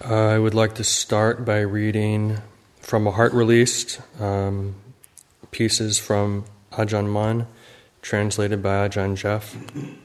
I would like to start by reading from a heart released pieces from Ajahn Mun, translated by Ajahn Jeff.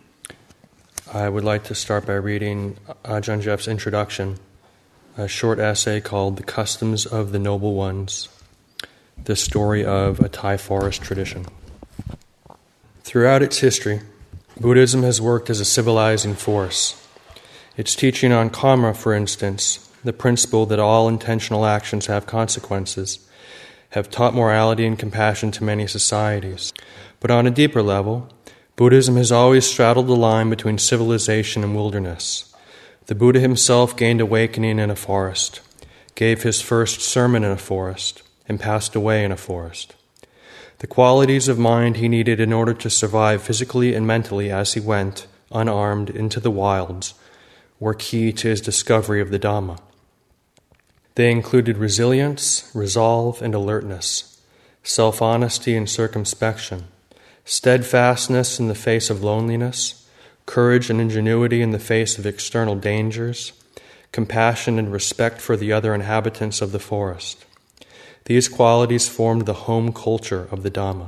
I would like to start by reading Ajahn Jeff's introduction, a short essay called The Customs of the Noble Ones, the story of a Thai forest tradition. Throughout its history, Buddhism has worked as a civilizing force. Its teaching on karma, for instance, the principle that all intentional actions have consequences, have taught morality and compassion to many societies. But on a deeper level, Buddhism has always straddled the line between civilization and wilderness. The Buddha himself gained awakening in a forest, gave his first sermon in a forest, and passed away in a forest. The qualities of mind he needed in order to survive physically and mentally as he went, unarmed, into the wilds, were key to his discovery of the Dhamma. They included resilience, resolve, and alertness, self-honesty and circumspection, steadfastness in the face of loneliness, courage and ingenuity in the face of external dangers, compassion and respect for the other inhabitants of the forest. These qualities formed the home culture of the Dhamma.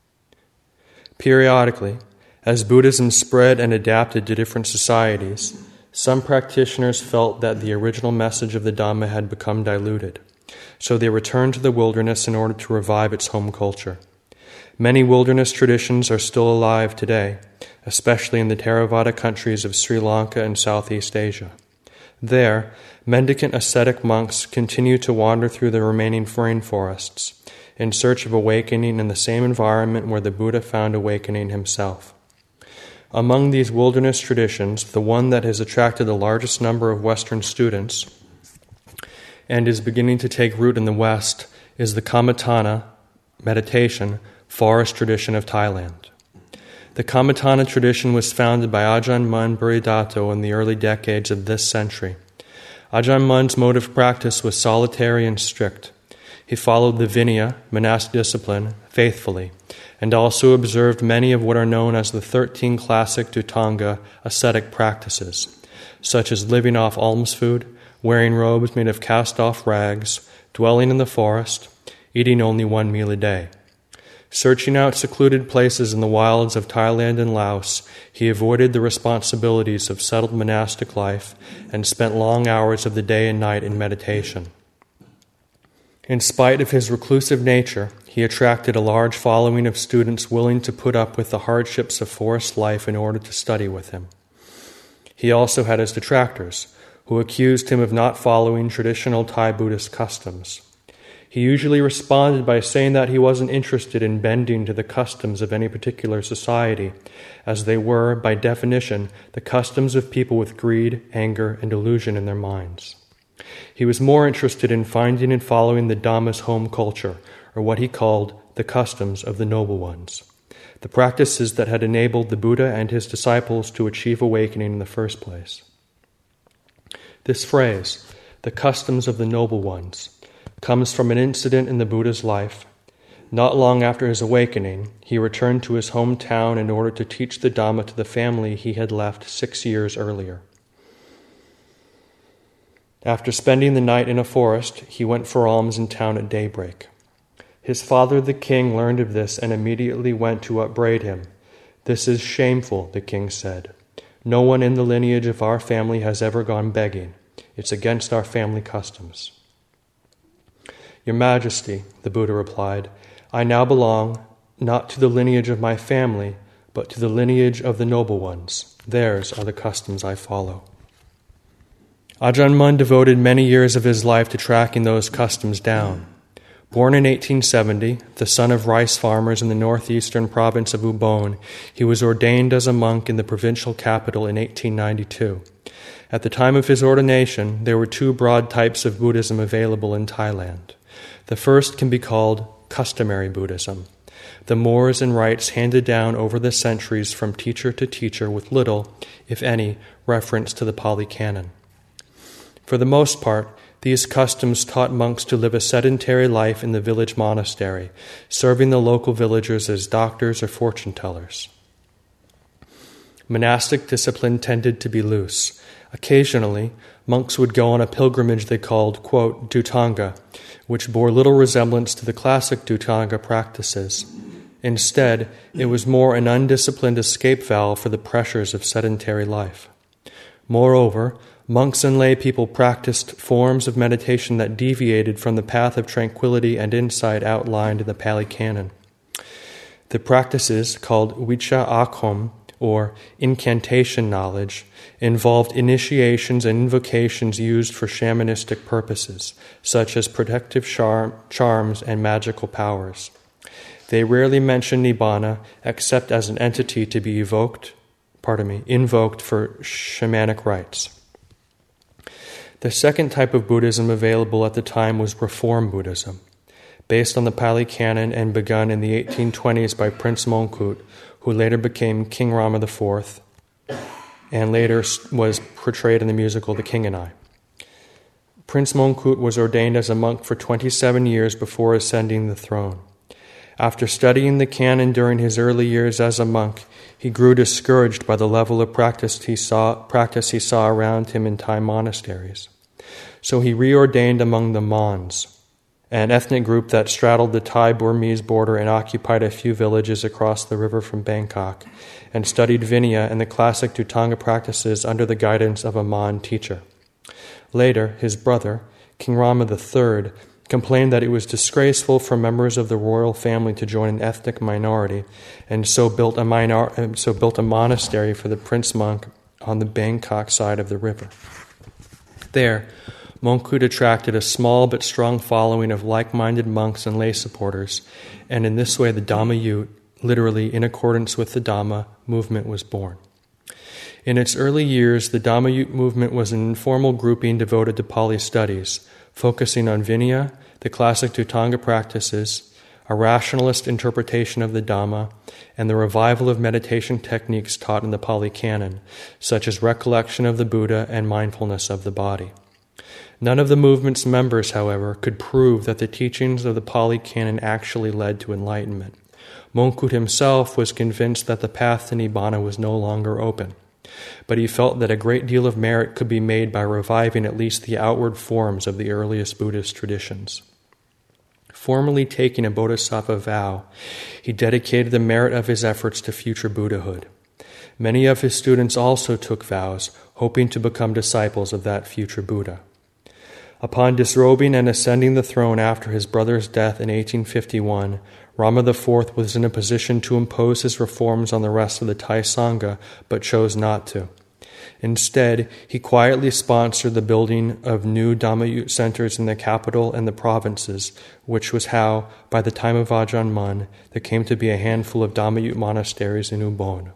Periodically, as Buddhism spread and adapted to different societies, some practitioners felt that the original message of the Dhamma had become diluted, so they returned to the wilderness in order to revive its home culture. Many wilderness traditions are still alive today, especially in the Theravada countries of Sri Lanka and Southeast Asia. There, mendicant ascetic monks continue to wander through the remaining rainforests in search of awakening in the same environment where the Buddha found awakening himself. Among these wilderness traditions, the one that has attracted the largest number of Western students and is beginning to take root in the West is the Kammatthana meditation forest tradition of Thailand. The Kammatthana tradition was founded by Ajahn Mun Buridato in the early decades of this century. Ajahn Mun's mode of practice was solitary and strict. He followed the Vinaya, monastic discipline, faithfully, and also observed many of what are known as the 13 classic Dhutanga ascetic practices, such as living off alms food, wearing robes made of cast-off rags, dwelling in the forest, eating only one meal a day. Searching out secluded places in the wilds of Thailand and Laos, he avoided the responsibilities of settled monastic life and spent long hours of the day and night in meditation. In spite of his reclusive nature, he attracted a large following of students willing to put up with the hardships of forest life in order to study with him. He also had his detractors, who accused him of not following traditional Thai Buddhist customs. He usually responded by saying that he wasn't interested in bending to the customs of any particular society, as they were, by definition, the customs of people with greed, anger, and delusion in their minds. He was more interested in finding and following the Dhamma's home culture, or what he called the customs of the noble ones, the practices that had enabled the Buddha and his disciples to achieve awakening in the first place. This phrase, the customs of the noble ones, comes from an incident in the Buddha's life. Not long after his awakening, he returned to his hometown in order to teach the Dhamma to the family he had left 6 years earlier. After spending the night in a forest, he went for alms in town at daybreak. His father, the king, learned of this and immediately went to upbraid him. "This is shameful," the king said. "No one in the lineage of our family has ever gone begging. It's against our family customs." "Your Majesty," the Buddha replied, "I now belong not to the lineage of my family, but to the lineage of the noble ones. Theirs are the customs I follow." Ajahn Mun devoted many years of his life to tracking those customs down. Born in 1870, the son of rice farmers in the northeastern province of Ubon, he was ordained as a monk in the provincial capital in 1892. At the time of his ordination, there were two broad types of Buddhism available in Thailand. The first can be called customary Buddhism, the mores and rites handed down over the centuries from teacher to teacher with little, if any, reference to the Pali Canon. For the most part, these customs taught monks to live a sedentary life in the village monastery, serving the local villagers as doctors or fortune-tellers. Monastic discipline tended to be loose. Occasionally, monks would go on a pilgrimage they called, quote, Dhutanga, which bore little resemblance to the classic Dhutanga practices. Instead, it was more an undisciplined escape valve for the pressures of sedentary life. Moreover, monks and lay people practiced forms of meditation that deviated from the path of tranquility and insight outlined in the Pali Canon. The practices, called Vicha Akhom, or incantation knowledge, involved initiations and invocations used for shamanistic purposes, such as protective charms and magical powers. They rarely mention Nibbana except as an entity to be invoked for shamanic rites. The second type of Buddhism available at the time was Reform Buddhism, based on the Pali Canon and begun in the 1820s by Prince Mongkut, who later became King Rama IV and later was portrayed in the musical The King and I. Prince Mongkut was ordained as a monk for 27 years before ascending the throne. After studying the canon during his early years as a monk, he grew discouraged by the level of practice he saw around him in Thai monasteries. So he reordained among the Mons, an ethnic group that straddled the Thai-Burmese border and occupied a few villages across the river from Bangkok, and studied Vinaya and the classic Dhutanga practices under the guidance of a Mon teacher. Later, his brother, King Rama III, complained that it was disgraceful for members of the royal family to join an ethnic minority, and so built a monastery for the prince monk on the Bangkok side of the river. There, Mongkut attracted a small but strong following of like-minded monks and lay supporters, and in this way the Dhammayut, literally in accordance with the Dhamma, movement was born. In its early years, the Dhammayut movement was an informal grouping devoted to Pali studies, focusing on Vinaya, the classic Dhutanga practices, a rationalist interpretation of the Dhamma, and the revival of meditation techniques taught in the Pali Canon, such as recollection of the Buddha and mindfulness of the body. None of the movement's members, however, could prove that the teachings of the Pali Canon actually led to enlightenment. Mongkut himself was convinced that the path to Nibbana was no longer open, but he felt that a great deal of merit could be made by reviving at least the outward forms of the earliest Buddhist traditions. Formally taking a bodhisattva vow, he dedicated the merit of his efforts to future Buddhahood. Many of his students also took vows, hoping to become disciples of that future Buddha. Upon disrobing and ascending the throne after his brother's death in 1851, Rama IV was in a position to impose his reforms on the rest of the Thai Sangha, but chose not to. Instead, he quietly sponsored the building of new Dhammayut centers in the capital and the provinces, which was how, by the time of Ajahn Mun, there came to be a handful of Dhammayut monasteries in Ubon.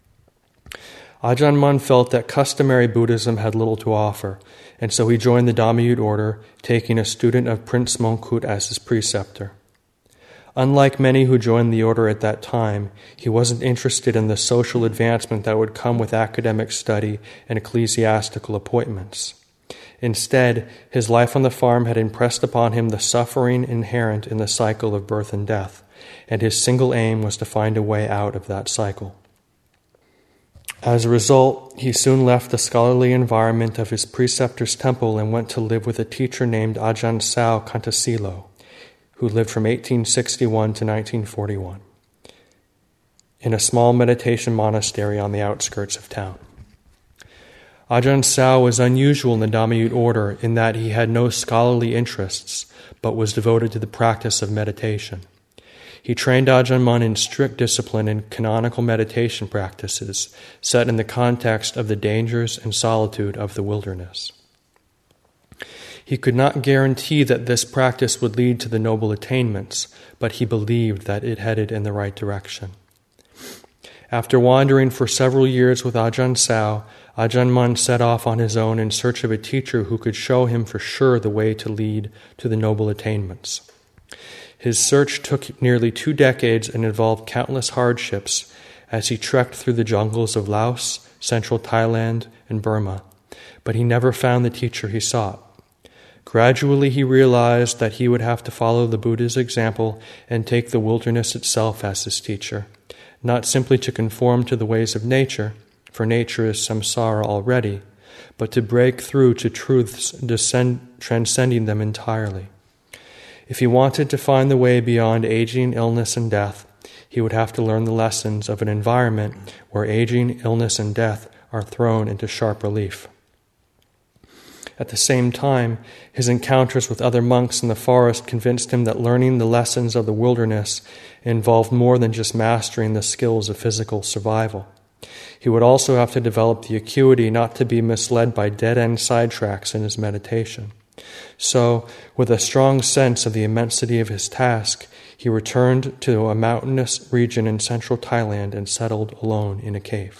Ajahn Mun felt that customary Buddhism had little to offer, and so he joined the Dhammayut order, taking a student of Prince Mongkut as his preceptor. Unlike many who joined the order at that time, he wasn't interested in the social advancement that would come with academic study and ecclesiastical appointments. Instead, his life on the farm had impressed upon him the suffering inherent in the cycle of birth and death, and his single aim was to find a way out of that cycle. As a result, he soon left the scholarly environment of his preceptor's temple and went to live with a teacher named Ajahn Sao Kantasilo, who lived from 1861 to 1941, in a small meditation monastery on the outskirts of town. Ajahn Sao was unusual in the Dhammayut order in that he had no scholarly interests, but was devoted to the practice of meditation. He trained Ajahn Mun in strict discipline and canonical meditation practices, set in the context of the dangers and solitude of the wilderness. He could not guarantee that this practice would lead to the noble attainments, but he believed that it headed in the right direction. After wandering for several years with Ajahn Sao, Ajahn Mun set off on his own in search of a teacher who could show him for sure the way to lead to the noble attainments. His search took nearly 2 decades and involved countless hardships as he trekked through the jungles of Laos, central Thailand, and Burma, but he never found the teacher he sought. Gradually he realized that he would have to follow the Buddha's example and take the wilderness itself as his teacher, not simply to conform to the ways of nature, for nature is samsara already, but to break through to truths transcending them entirely. If he wanted to find the way beyond aging, illness, and death, he would have to learn the lessons of an environment where aging, illness, and death are thrown into sharp relief. At the same time, his encounters with other monks in the forest convinced him that learning the lessons of the wilderness involved more than just mastering the skills of physical survival. He would also have to develop the acuity not to be misled by dead-end sidetracks in his meditation. So, with a strong sense of the immensity of his task, he returned to a mountainous region in central Thailand and settled alone in a cave.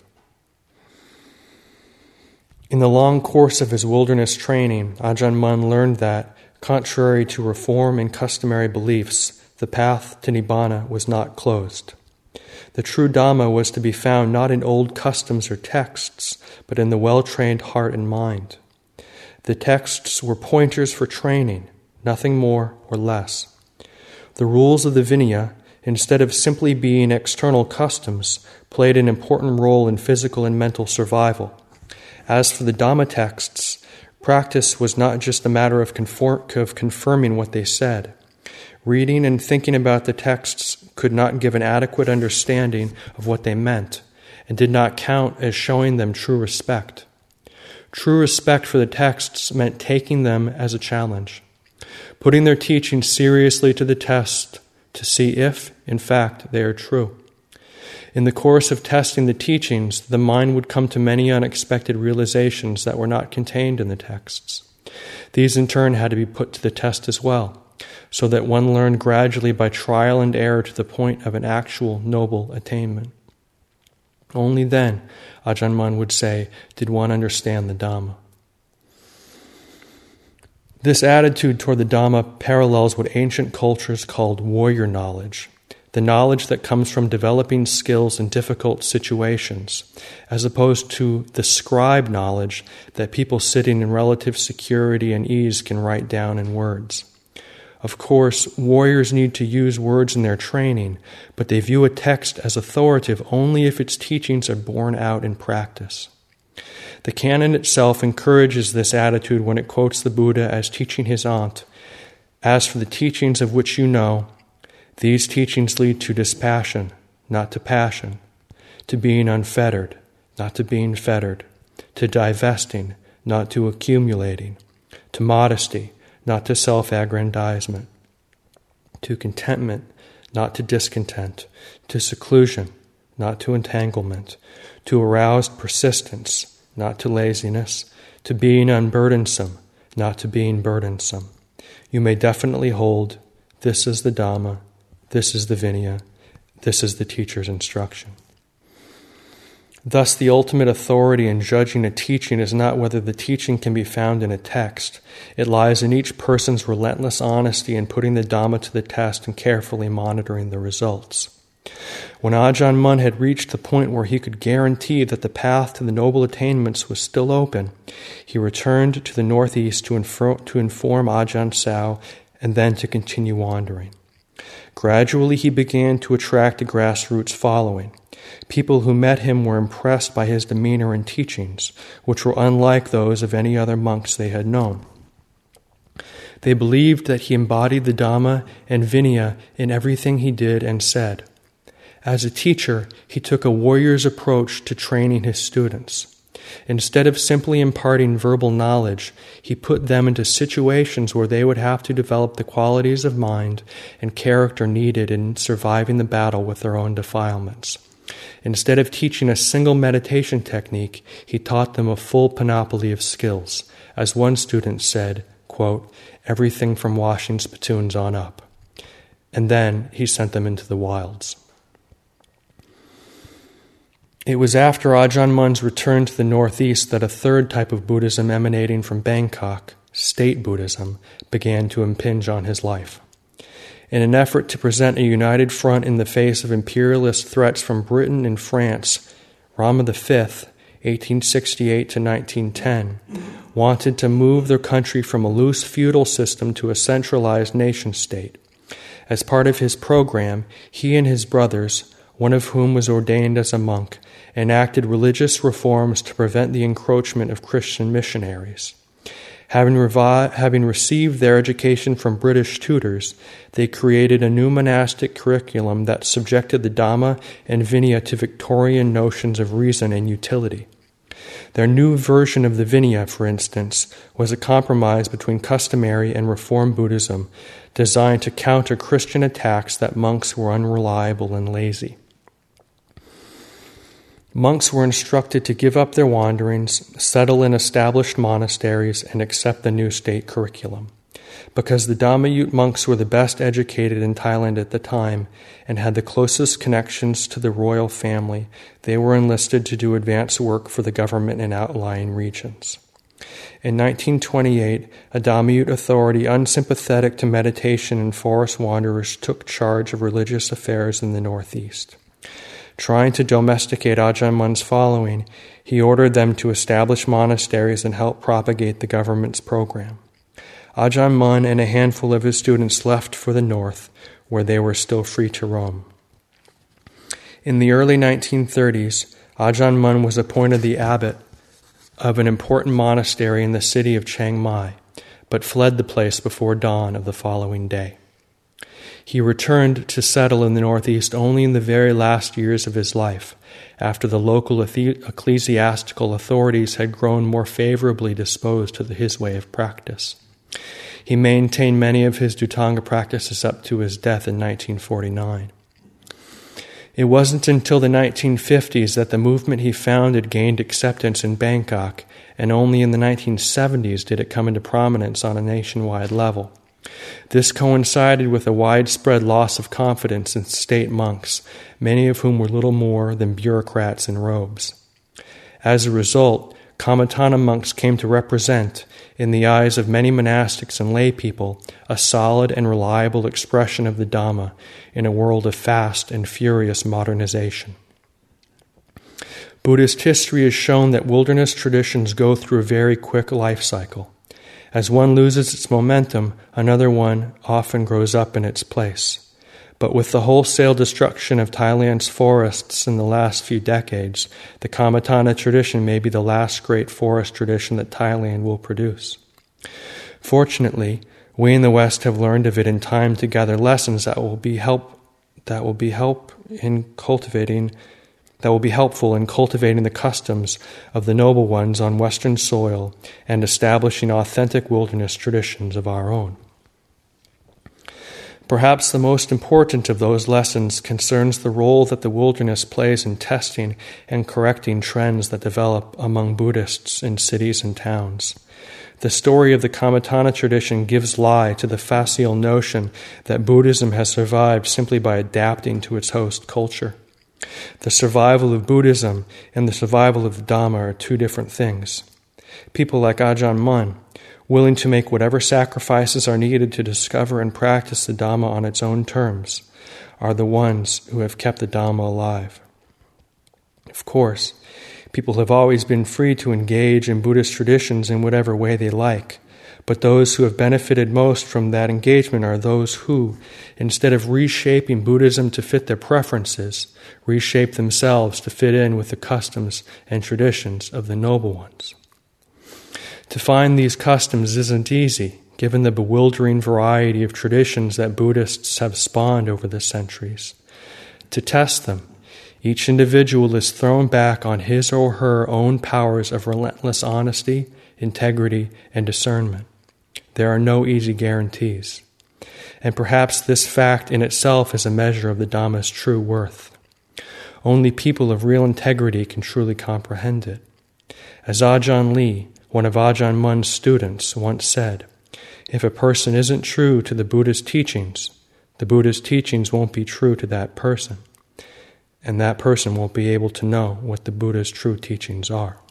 In the long course of his wilderness training, Ajahn Mun learned that, contrary to reform and customary beliefs, the path to Nibbana was not closed. The true Dhamma was to be found not in old customs or texts, but in the well-trained heart and mind. The texts were pointers for training, nothing more or less. The rules of the Vinaya, instead of simply being external customs, played an important role in physical and mental survival. As for the Dhamma texts, practice was not just a matter of confirming what they said. Reading and thinking about the texts could not give an adequate understanding of what they meant, and did not count as showing them true respect. True respect for the texts meant taking them as a challenge, putting their teaching seriously to the test to see if, in fact, they are true. In the course of testing the teachings, the mind would come to many unexpected realizations that were not contained in the texts. These in turn had to be put to the test as well, so that one learned gradually by trial and error to the point of an actual noble attainment. Only then, Ajahn Mun would say, did one understand the Dhamma. This attitude toward the Dhamma parallels what ancient cultures called warrior knowledge, the knowledge that comes from developing skills in difficult situations, as opposed to the scribe knowledge that people sitting in relative security and ease can write down in words. Of course, warriors need to use words in their training, but they view a text as authoritative only if its teachings are borne out in practice. The canon itself encourages this attitude when it quotes the Buddha as teaching his aunt, "As for the teachings of which you know, these teachings lead to dispassion, not to passion, to being unfettered, not to being fettered, to divesting, not to accumulating, to modesty, not to self-aggrandizement, to contentment, not to discontent, to seclusion, not to entanglement, to aroused persistence, not to laziness, to being unburdensome, not to being burdensome. You may definitely hold, this is the Dhamma, this is the Vinaya, this is the teacher's instruction." Thus, the ultimate authority in judging a teaching is not whether the teaching can be found in a text. It lies in each person's relentless honesty in putting the Dhamma to the test and carefully monitoring the results. When Ajahn Mun had reached the point where he could guarantee that the path to the noble attainments was still open, he returned to the northeast to inform Ajahn Sao and then to continue wandering. Gradually, he began to attract a grassroots following. People who met him were impressed by his demeanor and teachings, which were unlike those of any other monks they had known. They believed that he embodied the Dhamma and Vinaya in everything he did and said. As a teacher, he took a warrior's approach to training his students. Instead of simply imparting verbal knowledge, he put them into situations where they would have to develop the qualities of mind and character needed in surviving the battle with their own defilements. Instead of teaching a single meditation technique, he taught them a full panoply of skills. As one student said, quote, "Everything from washing spittoons on up." And then he sent them into the wilds. It was after Ajahn Mun's return to the northeast that a third type of Buddhism emanating from Bangkok, state Buddhism, began to impinge on his life. In an effort to present a united front in the face of imperialist threats from Britain and France, Rama V, 1868 to 1910, wanted to move their country from a loose feudal system to a centralized nation-state. As part of his program, he and his brothers, one of whom was ordained as a monk, enacted religious reforms to prevent the encroachment of Christian missionaries. Having received their education from British tutors, they created a new monastic curriculum that subjected the Dhamma and Vinaya to Victorian notions of reason and utility. Their new version of the Vinaya, for instance, was a compromise between customary and Reform Buddhism, designed to counter Christian attacks that monks were unreliable and lazy. Monks were instructed to give up their wanderings, settle in established monasteries, and accept the new state curriculum. Because the Dhammayut monks were the best educated in Thailand at the time and had the closest connections to the royal family, they were enlisted to do advance work for the government in outlying regions. In 1928, a Dhammayut authority unsympathetic to meditation and forest wanderers took charge of religious affairs in the northeast. Trying to domesticate Ajahn Mun's following, he ordered them to establish monasteries and help propagate the government's program. Ajahn Mun and a handful of his students left for the north, where they were still free to roam. In the early 1930s, Ajahn Mun was appointed the abbot of an important monastery in the city of Chiang Mai, but fled the place before dawn of the following day. He returned to settle in the northeast only in the very last years of his life, after the local ecclesiastical authorities had grown more favorably disposed to his way of practice. He maintained many of his Dhutanga practices up to his death in 1949. It wasn't until the 1950s that the movement he founded gained acceptance in Bangkok, and only in the 1970s did it come into prominence on a nationwide level. This coincided with a widespread loss of confidence in state monks, many of whom were little more than bureaucrats in robes. As a result, Kamatana monks came to represent, in the eyes of many monastics and lay people, a solid and reliable expression of the Dhamma in a world of fast and furious modernization. Buddhist history has shown that wilderness traditions go through a very quick life cycle. As one loses its momentum, another one often grows up in its place. But with the wholesale destruction of Thailand's forests in the last few decades, the Kamatana tradition may be the last great forest tradition that Thailand will produce. Fortunately, we in the West have learned of it in time to gather lessons that will be helpful in cultivating the customs of the noble ones on Western soil and establishing authentic wilderness traditions of our own. Perhaps the most important of those lessons concerns the role that the wilderness plays in testing and correcting trends that develop among Buddhists in cities and towns. The story of the Kamatana tradition gives lie to the facile notion that Buddhism has survived simply by adapting to its host culture. The survival of Buddhism and the survival of the Dhamma are two different things. People like Ajahn Mun, willing to make whatever sacrifices are needed to discover and practice the Dhamma on its own terms, are the ones who have kept the Dhamma alive. Of course, people have always been free to engage in Buddhist traditions in whatever way they like, but those who have benefited most from that engagement are those who, instead of reshaping Buddhism to fit their preferences, reshape themselves to fit in with the customs and traditions of the noble ones. To find these customs isn't easy, given the bewildering variety of traditions that Buddhists have spawned over the centuries. To test them, each individual is thrown back on his or her own powers of relentless honesty, integrity, and discernment. There are no easy guarantees. And perhaps this fact in itself is a measure of the Dhamma's true worth. Only people of real integrity can truly comprehend it. As Ajahn Lee, one of Ajahn Mun's students, once said, "If a person isn't true to the Buddha's teachings won't be true to that person, and that person won't be able to know what the Buddha's true teachings are."